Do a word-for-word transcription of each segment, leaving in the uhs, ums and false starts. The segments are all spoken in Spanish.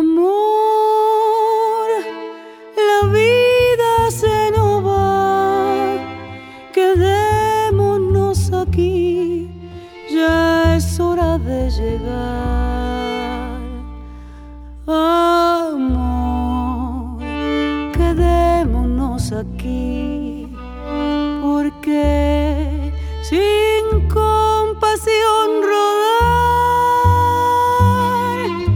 Amor, la vida se nos va, quedémonos aquí, ya es hora de llegar. Amor, quedémonos aquí, porque sin compasión rodar.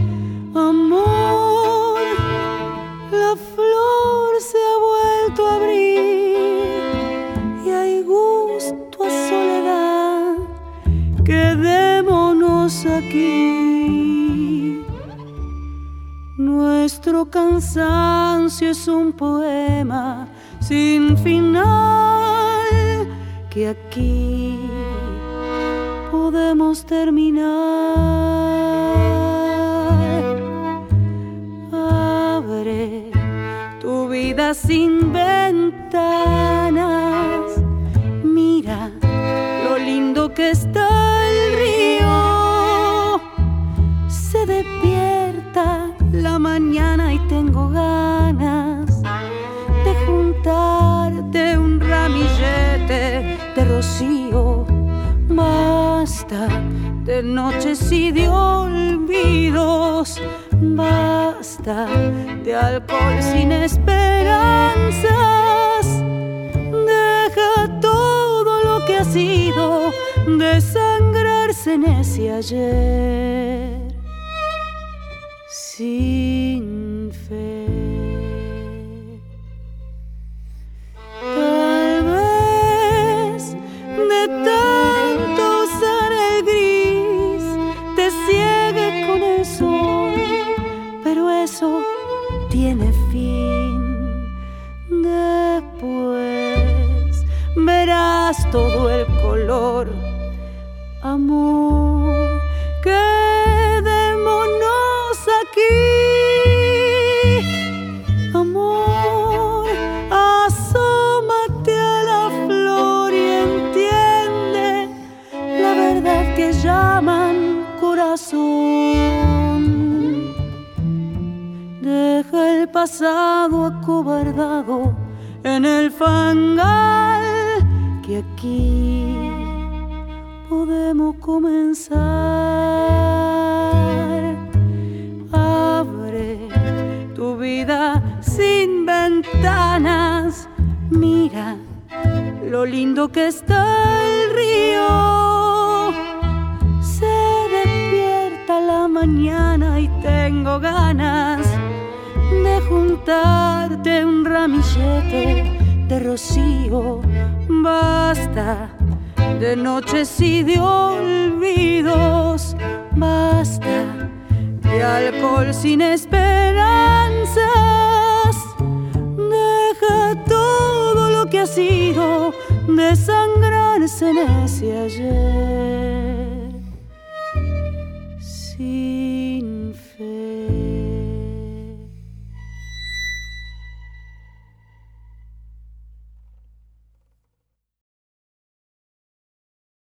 Amor, la flor se ha vuelto a abrir y hay gusto a soledad. Quedémonos aquí. Nuestro cansancio es un poema sin final que aquí podemos terminar. Abre tu vida sin ventanas, mira lo lindo que está el río. Se despierta la mañana y tengo ganas de juntarte un ramillete de rocío. Basta de noches y de olvidos, basta de alcohol sin esperanzas. Deja todo lo que ha sido, desangrarse en ese ayer sin fe. Tal vez de tanto usar el gris te ciegue con el sol, pero eso tiene fin. Después verás todo el color. Amor, quedémonos aquí. Amor, asómate a la flor y entiende la verdad que llaman corazón. Deja el pasado acobardado en el fangal, que aquí podemos comenzar. Abre tu vida sin ventanas, mira lo lindo que está el río. Se despierta la mañana y tengo ganas de juntarte un ramillete de rocío. Basta de noches y de olvidos, basta de alcohol sin esperanzas. Deja todo lo que ha sido, desangrarse en ese ayer.